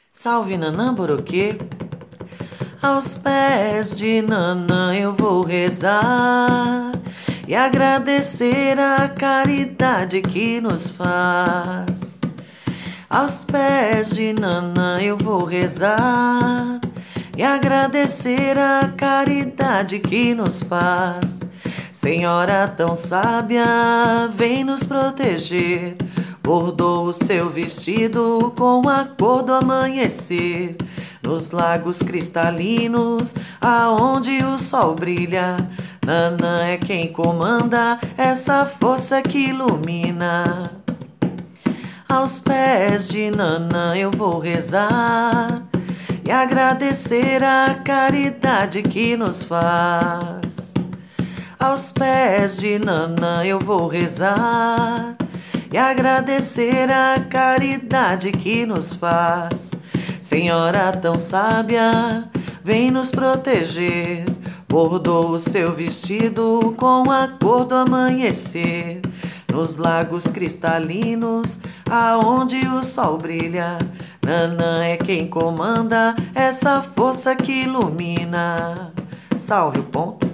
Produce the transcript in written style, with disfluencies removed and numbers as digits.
Salve Nanã Boroquê, aos pés de Nanã eu vou rezar e agradecer a caridade que nos faz. Aos pés de Nanã eu vou rezar e agradecer a caridade que nos faz. Senhora tão sábia, vem nos proteger. Bordou o seu vestido com a cor do amanhecer. Nos lagos cristalinos, aonde o sol brilha, Nanã é quem comanda essa força que ilumina. Aos pés de Nanã eu vou rezar e agradecer a caridade que nos faz. Aos pés de Nanã eu vou rezar e agradecer a caridade que nos faz. Senhora tão sábia, vem nos proteger. Bordou o seu vestido com a cor do amanhecer. Nos lagos cristalinos, aonde o sol brilha, Nanã é quem comanda essa força que ilumina. Salve o ponto.